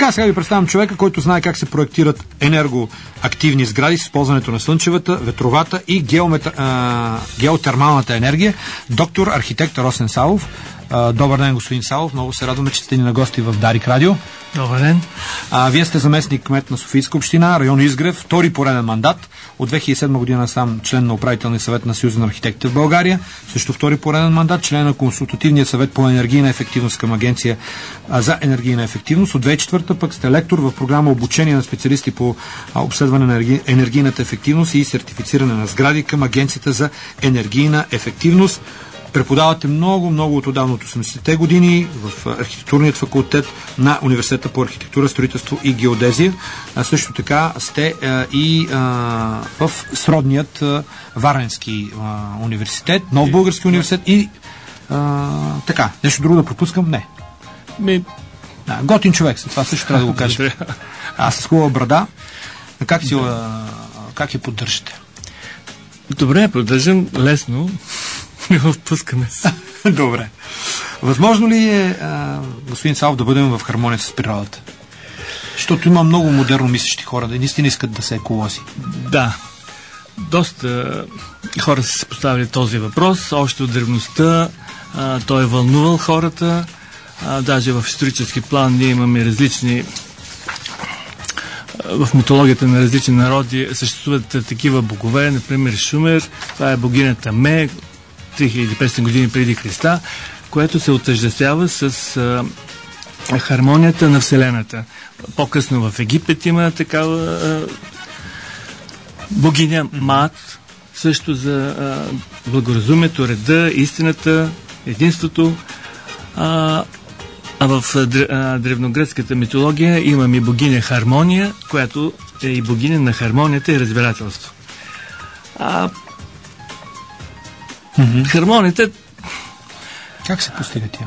така, сега ви представям човека, който знае как се проектират енергоактивни сгради с използването на слънчевата, ветровата и геотермалната енергия. Доктор архитект Росен Савов. Добър ден, господин Савов. Много се радваме, че сте ни на гости в Дарик Радио. Добър ден. Вие сте заместник кмет на Софийска община, район Изгрев, втори пореден мандат. От 2007 година сам член на управителния съвет на Съюза на архитектите в България. Също втори пореден мандат, член на консултативния съвет по енергийна ефективност към Агенция за енергийна ефективност. От 2004 пък сте лектор в програма обучение на специалисти по обследване на енергийната ефективност и сертифициране на сгради към Агенцията за енергийна ефективност. Преподавате много от отдавна от 80-те години в архитектурният факултет на Университета по архитектура, строителство и геодезия. Също така сте и в сродният Варненски университет, Нов български университет и така. Нещо друго да пропускам? Не. Готин човек, това също трябва да го кажа. Аз с хубава брада. Как я поддържате? Добре, поддържам лесно. Не отпускаме се. Добре. Възможно ли е, господин Савов, да бъдем в хармония с природата? Защото има много модерно мислещи хора, да наистина искат да са еколози. Да. Доста хора са се поставили този въпрос. Още от древността той е вълнувал хората. Даже в исторически план ние имаме различни... В митологията на различни народи съществуват такива богове, например Шумер, това е богинята Ме, 3500 години преди Христа, което се отъждествява с хармонията на Вселената. По-късно в Египет има такава богиня Маат, също за благоразумието, реда, истината, единството. А в древногръцката митология имаме богиня Хармония, която е и богиня на хармонията и разбирателство. Хармонията... Как се постига тя?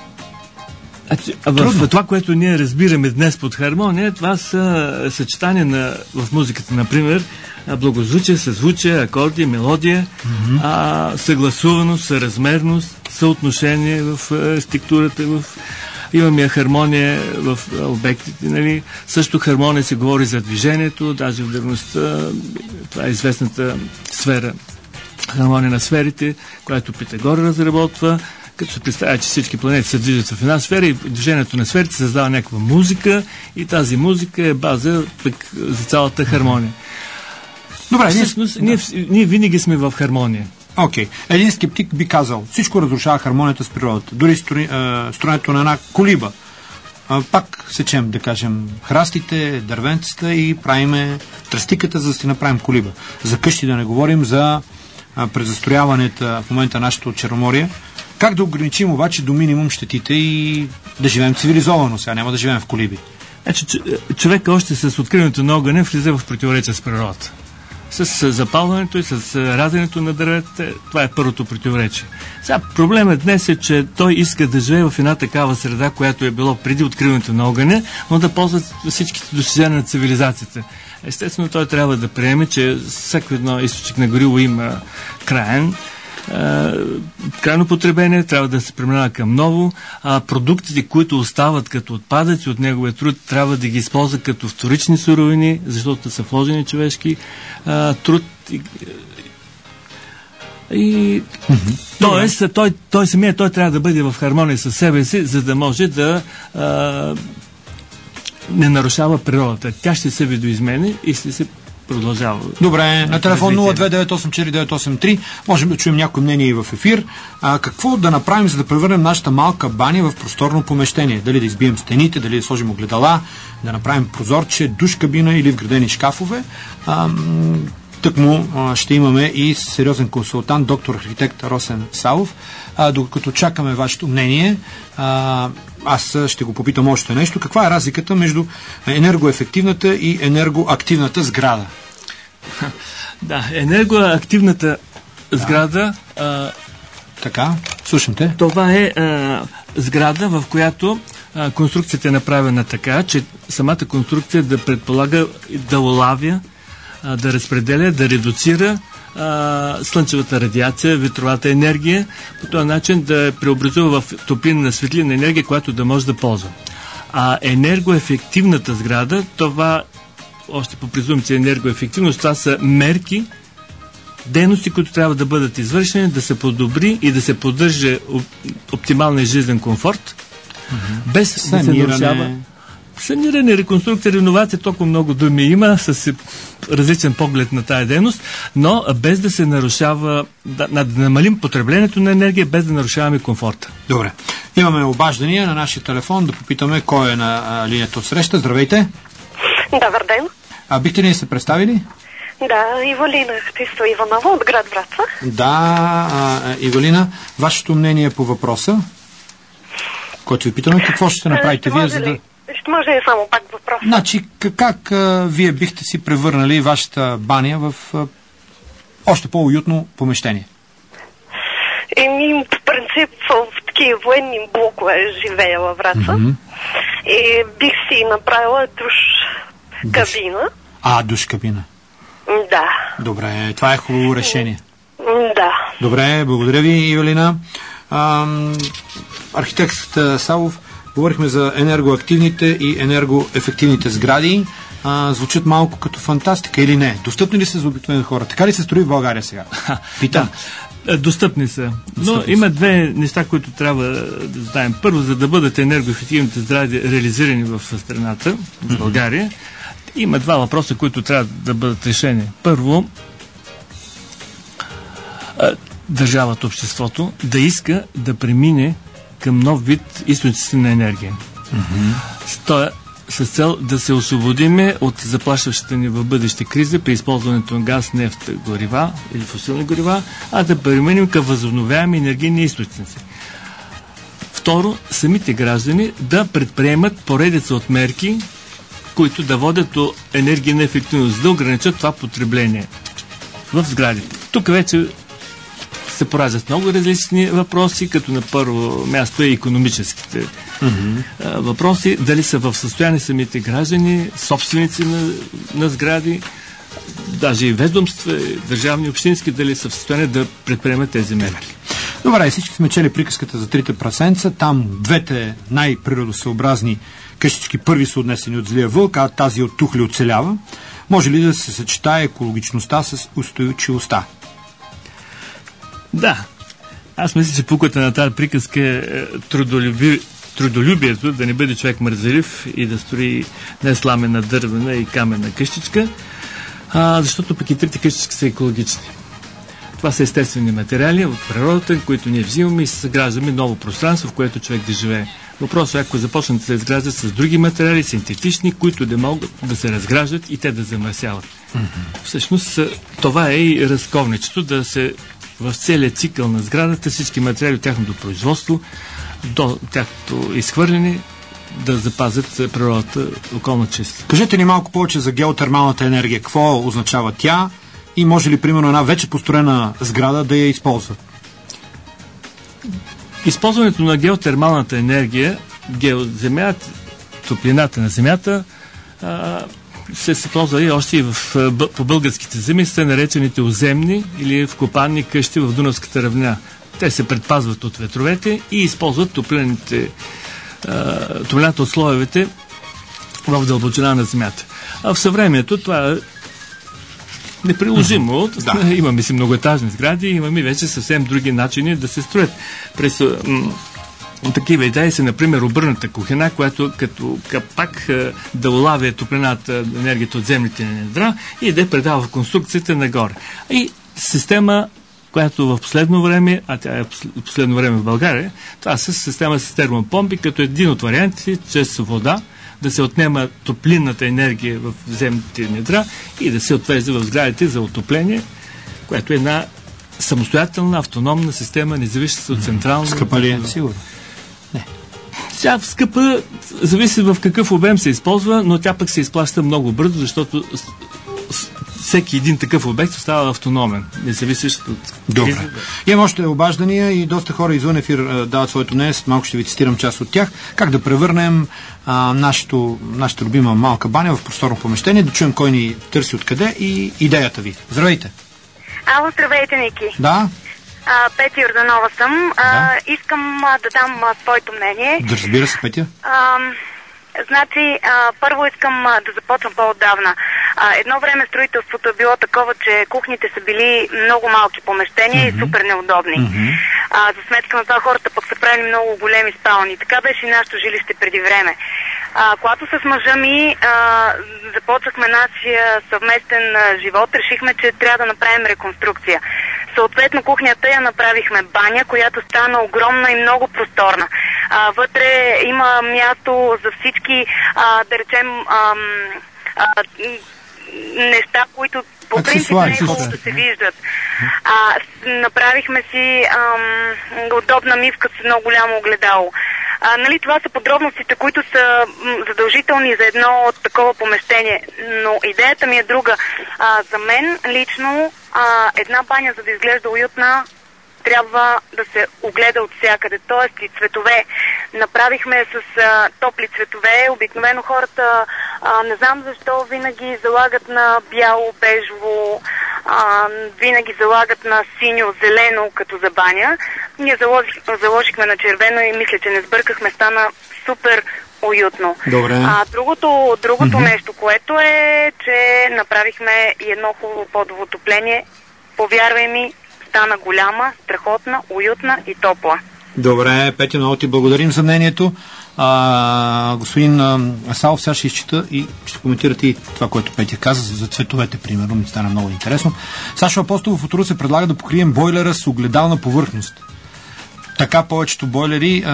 В това, което ние разбираме днес под хармония, това са съчетания в музиката, например, благозвучие, съзвучие, акорди, мелодия, съгласуваност, съразмерност, съотношение в структурата, имаме хармония в обектите, нали? Също хармония се говори за движението, даже в древността, това е известната сфера, хармония на сферите, която Питагор разработва, като се представя, че всички планети се движат в една сфера и движението на сферите създава някаква музика и тази музика е база за цялата хармония. Добре, всъщност, ние винаги сме в хармония. Окей. Един скептик би казал, всичко разрушава хармонията с природата. Дори строенето на една колиба. Пак сечем, да кажем, храстите, дървенцата и правиме тръстиката, за да си направим колиба. За къщи да не говорим, за презастрояването в момента нашето Черноморие. Как да ограничим обаче до минимум щетите и да живеем цивилизовано? Сега няма да живеем в колиби. Човек още с откриването на огъня влиза в противоречие с природата. С запалването и с разенето на дърветата, това е първото противоречие. Сега проблемът днес е, че той иска да живее в една такава среда, която е било преди откриването на огъня, но да ползва всичките достижения на цивилизацията. Естествено, той трябва да приеме, че всеки едно източник на гориво има крайно потребление, трябва да се преминава към ново, продуктите, които остават като отпадъци от неговия труд, трябва да ги използва като вторични суровини, защото са вложени човешки труд. Тоест, той самия трябва да бъде в хармония със себе си, за да може да не нарушава природата. Тя ще се видоизмени и ще се продължава. Добре, на телефон 02984-983 можем да чуем някои мнение и в ефир. Какво да направим, за да превърнем нашата малка баня в просторно помещение? Дали да избием стените, дали да сложим огледала, да направим прозорче, душ кабина или вградени шкафове? Тъкмо ще имаме и сериозен консултант, доктор архитект Росен Савов. Докато чакаме вашето мнение, аз ще го попитам още нещо. Каква е разликата между енергоефективната и енергоактивната сграда? Да, енергоактивната сграда... Така, слушам те. Това е сграда, в която конструкцията е направена така, че самата конструкция да предполага да улавя, да разпределя, да редуцира слънчевата радиация, ветровата енергия, по този начин да преобразува в топлинна светлинна енергия, която да може да ползва. А енергоефективната сграда, това още по презумпция енергоефективност, това са мерки, дейности, които трябва да бъдат извършени, да се подобри и да се поддържа оптималния жизнен комфорт, без да се нарушава. Саниране, реконструкция, реновация, толкова много думи има с различен поглед на тая дейност, но без да се нарушава, да намалим потреблението на енергия, без да нарушаваме комфорта. Добре. Имаме обаждания на нашия телефон, да попитаме кой е на линията от среща. Здравейте. Добър ден. Бихте ли се представили? Да, Ивалина Христо Иванова от град Враца. Да, Ивалина, вашето мнение по въпроса, който ви питаме, какво ще направите вие, за да... Ще може ли само пак въпрос? Значи, как вие бихте си превърнали вашата баня в още по-уютно помещение? По принцип в такива военни блокове живея във Враца. И бих си направила душ-кабина. Душ-кабина. Да. Добре, това е хубаво решение. Да. Добре, благодаря ви, Ивелина. Архитект Савов, говорихме за енергоактивните и енергоефективните сгради. Звучат малко като фантастика или не? Достъпни ли са за обикновени хора? Така ли се строи в България сега? Питам. Достъпни са. Но има две неща, които трябва да знаем. Първо, за да бъдат енергоефективните сгради реализирани в страната, в България, има два въпроса, които трябва да бъдат решени. Първо, държавата, обществото да иска да премине към нов вид източници на енергия. С цел да се освободиме от заплашващата ни в бъдеще криза при използването на газ, нефт, горива или фосилни горива, а да преминем към възобновяеми енергийни източници. Второ, самите граждани да предприемат поредица от мерки, които да водят до енергийна ефективност, да ограничат това потребление в сградите. Тук вече се пораждат много различни въпроси, като на първо място е икономическите въпроси, дали са в състояние самите граждани, собственици на сгради, даже и ведомства, държавни, общински, дали са в състояние да предприемат тези мерки. Добре, всички сме чели приказката за трите прасенца. Там двете най-природосъобразни къщички първи са отнесени от злия вълк, а тази от тухли оцелява. Може ли да се съчетае екологичността с устойчивостта? Да. Аз мисля, че пуката на тази приказка е трудолюбието, да не бъде човек мързелив и да строи не сламена, дървена и каменна къщичка, защото пък и трите къщички са екологични. Това са естествени материали от природата, които ние взимаме и съграждаме ново пространство, в което човек да живее. Въпросът е, ако започнат да се разграждат с други материали, синтетични, които да могат да се разграждат и те да замърсяват. Всъщност, това е и разковничето, да се в целия цикъл на сградата всички материали от тяхното производство до тяхното изхвърляне да запазят природата околна чиста. Кажете ни малко повече за геотермалната енергия. Какво означава тя и може ли, примерно, една вече построена сграда да я използва? Използването на геотермалната енергия, земята, топлината на земята, се ползва и още и по българските земи, са наречените оземни или вкопанни къщи в Дунавската равнина. Те се предпазват от ветровете и използват топлината от слоевете в дълбочина на земята. А в съвремието това е неприложимо. Имаме си многоетажни сгради, имаме вече съвсем други начини да се строят. През такива идеи са, например, обърната кухина, която като капак да улавя топлината, енергията от земните недра и да предава в конструкцията нагоре. И система, която в последно време, а тя е последно време в България, това е система с термопомпи, като един от вариантите, чрез вода, да се отнема топлинната енергия в земните недра и да се отвежда в сградите за отопление, което е една самостоятелна, автономна система, независима от централна. Скъпа ли е? Сигурно. Не. Тя скъпа, зависи в какъв обем се използва, но тя пък се изплаща много бързо, защото всеки един такъв обект става автономен, независещ от... Добре. Имам още обаждания и доста хора извън ефир дават своето мнение. Малко ще ви цитирам част от тях. Как да превърнем нашата любима малка баня в просторно помещение, да чуем кой ни търси откъде и идеята ви. Здравейте! Ало, здравейте, Ники. Да? Петя Йорданова съм. Искам да дам своето мнение. Да, разбира се, Петя. Значи, първо искам да започвам по-отдавна. Едно време строителството е било такова, че кухните са били много малки помещения и супер неудобни. За сметка на това хората пък са правили много големи спални. Така беше и нашето жилище преди време. Когато с мъжа ми започнахме нашия съвместен живот, решихме, че трябва да направим реконструкция. Съответно, кухнята я направихме баня, която стана огромна и много просторна. Вътре има място за всички, да речем, неща, които по принцип не е хубаво да се виждат. Направихме си удобна мивка с много голямо огледало. Нали, това са подробностите, които са задължителни за едно такова помещение. Но идеята ми е друга. За мен лично една баня, за да изглежда уютна, трябва да се огледа от всякъде, т.е. и цветове. Направихме с топли цветове. Обикновено хората, не знам защо, винаги залагат на бяло, бежово, винаги залагат на синьо, зелено, като за баня. Ние заложихме на червено и мисля, че не сбъркахме, стана супер уютно. Добре. Другото нещо, което е, че направихме и едно хубаво подово отопление. Повярвай ми, стана голяма, страхотна, уютна и топла. Добре, Петя, много ти благодарим за мнението. Господин Асалов, сега ще изчита и ще коментирате и това, което Петя каза за цветовете, примерно. Ми стана много интересно. Сашо Апостолов от Русе предлага да покрием бойлера с огледална повърхност. Така повечето бойлери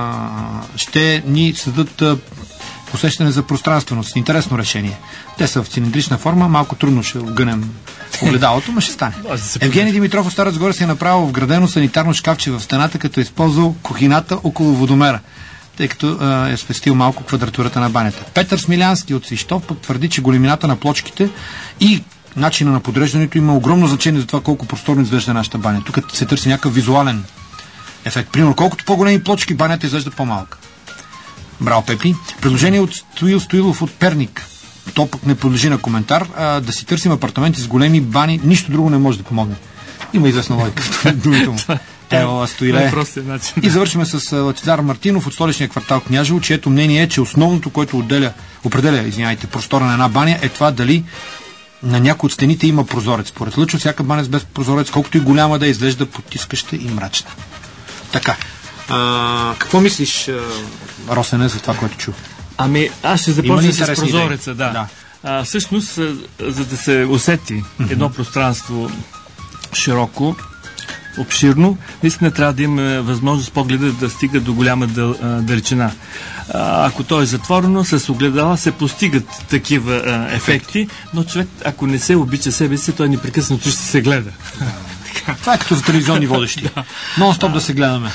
ще ни съдат усещане за пространственост. Интересно решение. Те са в цилиндрична форма, малко трудно ще огънем огледалото, но ще стане. Евгений Димитров от Стара Загора си е направил вградено санитарно шкафче в стената, като е използвал кухината около водомера, тъй като е спестил малко квадратурата на банята. Петър Смилянски от Свищов пък твърди, че големината на плочките и начина на подреждането има огромно значение за това колко просторно изглежда нашата баня. Тук се търси някакъв визуален ефект. Примерно, колкото по-големи плочки, банята изглежда по-малка. Браво, Пепи. Предложение от Стоилов от Перник. То пък не подлежи на коментар. Да си търсим апартаменти с големи бани, нищо друго не може да помогне. Има известна логика в думите му. Стоиле. И завършваме с Лъчезар Мартинов от столичния квартал Княжево, чието мнение е, че основното, което определя простора на една баня, е това дали на някои от стените има прозорец. Според Лъчо, всяка баня без прозорец, колкото и голяма да изглежда потискаща и мрачна. Така. Какво мислиш, Росене, за това, което чух? Аз ще започна с прозореца, да. Всъщност, за да се усети едно пространство широко, обширно, наистина трябва да има възможност погледа да стига до голяма далечина. Ако то е затворено, с огледала се постигат такива ефекти, но човек, ако не се обича себе си, той непрекъснато ще се гледа. Това е като за телевизионни водещи. Нон-стоп да се гледаме.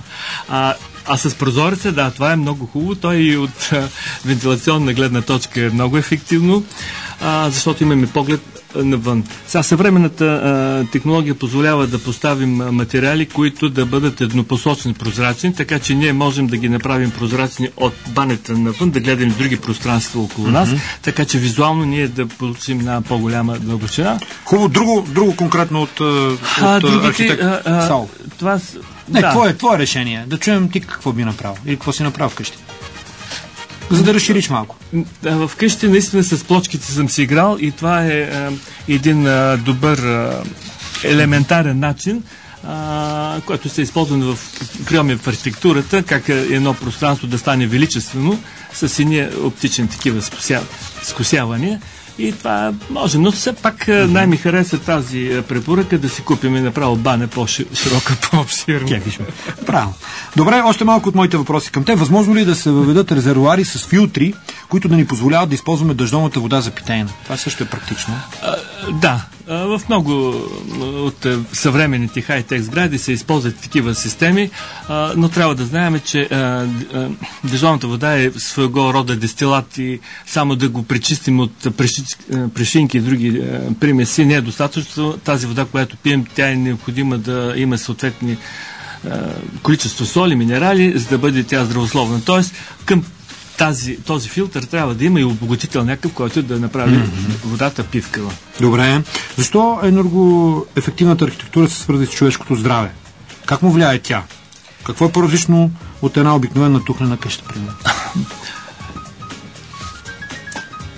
А с прозореца, това е много хубаво. Той и от вентилационна гледна точка е много ефективно, защото имаме поглед навън. Сега съвременната технология позволява да поставим материали, които да бъдат еднопосочни прозрачни, така че ние можем да ги направим прозрачни от банята навън, да гледаме други пространства около нас, така че визуално ние да получим на по-голяма дълбочина. Хубаво, друго конкретно от архитект Сал. Какво е решение? Да чуем ти какво би направил или какво си направил вкъщи. За да разшириш малко. В къщи наистина с плочките съм си играл и това е един добър елементарен начин, който се използва в приеми в архитектурата, как едно пространство да стане величествено с едни оптични такива скосявания. И това може, но все пак най-ми хареса тази препоръка да си купим и направо баня по-широка, по-обширна. Правилно. Добре, още малко от моите въпроси към те. Възможно ли да се въведат резервоари с филтри, които да ни позволяват да използваме дъждовната вода за питейна? Това също е практично. Да. В много от съвременните хай-тек сгради се използват такива системи, но трябва да знаем, че дъждовната вода е своего рода дестилат и само да го пречистим от прешинки и други примеси не е достатъчно. Тази вода, която пием, тя е необходима да има съответни количество соли, минерали, за да бъде тя здравословна. Тоест, към този филтър трябва да има и обогатител някакъв, който да направи водата пивкава. Добре. Защо енергоефективната архитектура се свързва с човешкото здраве? Как му влияе тя? Какво е по-различно от една обикновена тухлена къща, примерно?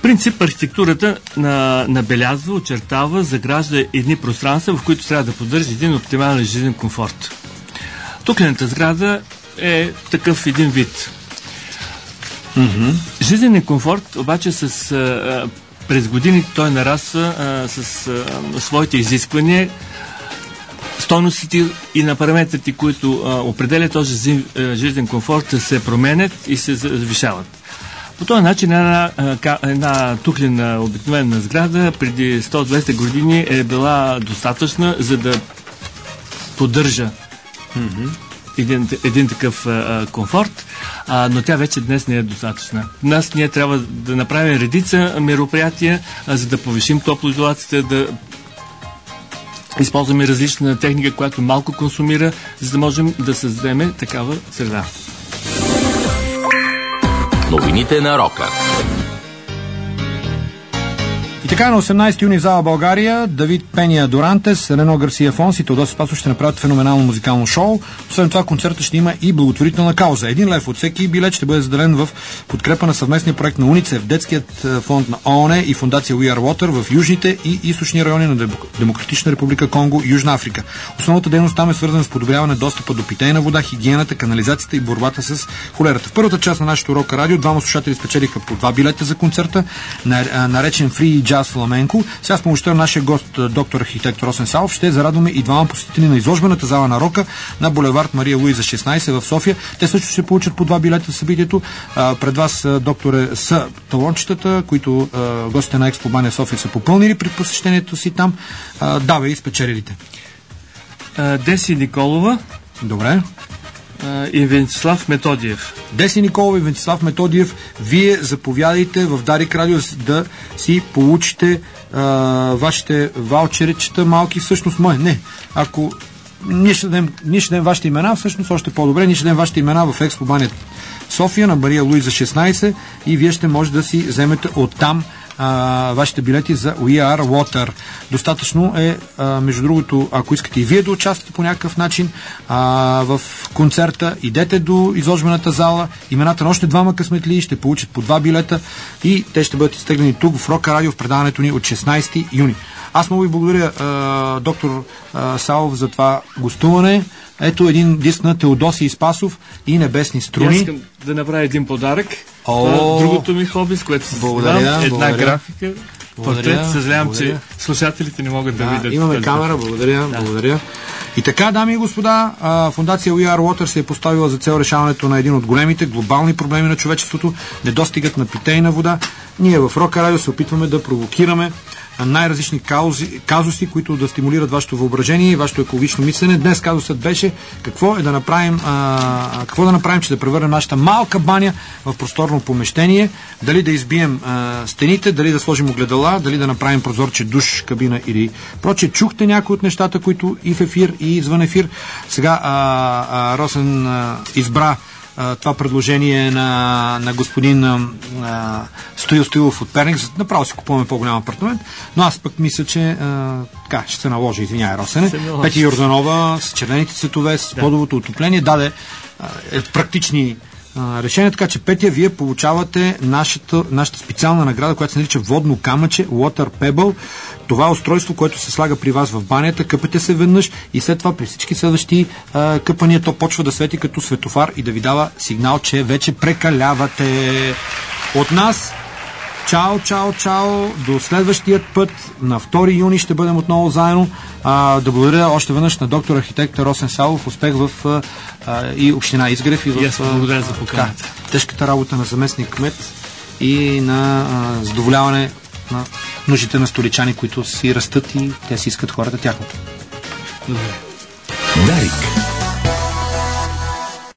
принцип архитектурата набелязва, очертава, загражда едни пространства, в които трябва да поддържа един оптимален жизнен комфорт. Туклената сграда е такъв един вид. Жизненен комфорт обаче през години той нараства с своите изисквания, стойностите и на параметрите, които определят този жизнен комфорт, се променят и се завишават. По този начин една туклена обикновена сграда преди 100-200 години е била достатъчна, за да поддържа един такъв комфорт, но тя вече днес не е достатъчна. Днес ние трябва да направим редица мероприятия, за да повишим топлоизолацията, да използваме различна техника, която малко консумира, за да можем да създадем такава среда. Новините на рока. И така, на 18 юни в зала България Давид Пения Дорантес, Рено Гарсия Фонс и Теодосий Спасов ще направят феноменално музикално шоу. Освен това, концерта ще има и благотворителна кауза. 1 лев от всеки билет ще бъде заделен в подкрепа на съвместния проект на УНИЦЕФ, Детският фонд на ООН и фондация We Are Water в южните и източни райони на Демократична република Конго и Южна Африка. Основната дейност там е свързана с подобряване достъпа до питейна вода, хигиената, канализацията и борбата с холерата. В първата част на нашото Рока радио двама слушатели спечелиха по 2 билета за концерта, наречен Free Jazz Фламенко. Сега с помощта на нашия гост, доктор архитект Росен Савов, ще зарадваме и двама посетители на изложбената зала на рока на булевард Мария Луиза 16 в София. Те също ще получат по 2 билета в събитието. Пред вас, докторе, са талончетата, които гостите на Експо Баня София са попълнили при посещението си там. Давай и спечелилите. Деси Николова. Добре. И Венцислав Методиев. Деси Николова и Венцислав Методиев, вие заповядайте в Дарик Радио да си получите вашите ваучеричета малки, всъщност не. Ако ние ще дадем вашите имена, всъщност още по-добре, ние ще дадем вашите имена в Експо Баня София на Мария Луиза 16 и вие ще може да си вземете оттам вашите билети за We Are Water. Достатъчно е, между другото, ако искате и вие да участвате по някакъв начин в концерта, идете до изложбената зала, имената на още двама късметлии ще получат по 2 билета и те ще бъдат изтеглени тук в Рока Радио в предаването ни от 16 юни. Аз много ви благодаря, доктор Савов, за това гостуване. Ето един диск на Теодосий Спасов и Небесни струни. Искам да направя един подарък. Другото ми хоби, с което се създавам, една графика, портрет. Съжалявам, че слушателите не могат да видят. Имаме камера, благодаря. И така, дами и господа, фондация We Are Water се е поставила за цел решаването на един от големите глобални проблеми на човечеството, недостигът на питейна вода. Ние в Рока Радио се опитваме да провокираме най-различни казуси, които да стимулират вашето въображение и вашето екологично мислене. Днес казусът беше какво да направим, че да превърнем нашата малка баня в просторно помещение, дали да избием стените, дали да сложим огледала, дали да направим прозорче, душ, кабина или прочее. Чухте някои от нещата, които и в ефир, и извън ефир. Сега Росен избра това предложение на господин Стоил Стоилов от Перник. Направо си купуваме по-голям апартамент, но аз пък мисля, че ще се наложи, извиняй, Росене. Пети Йорданова с червените цветове, с подовото отопление даде практични решения, така че Петя, вие получавате нашата специална награда, която се нарича водно камъче, Water Pebble. Това е устройство, което се слага при вас в банята, къпете се веднъж и след това при всички следващи къпания то почва да свети като светофар и да ви дава сигнал, че вече прекалявате. От нас чао! До следващият път на 2 юни ще бъдем отново заедно. Да благодаря още веднъж на доктор архитекта Росен Савов. Успех в и община Изгрев и в благодаря за поканата. Тежката работа на заместник кмет и на задоволяване на нуждите на столичани, които си растат и те си искат хората тяхното. Добре. Дарик.